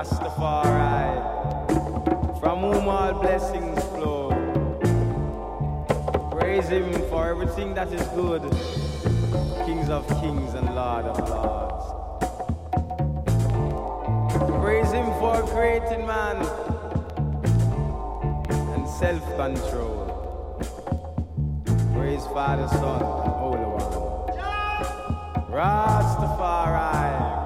Rastafari, from whom all blessings flow. Praise him for everything that is good, Kings of kings and Lord of lords. Praise him for creating man and self-control. Praise Father, Son, and Holy One. Rastafari.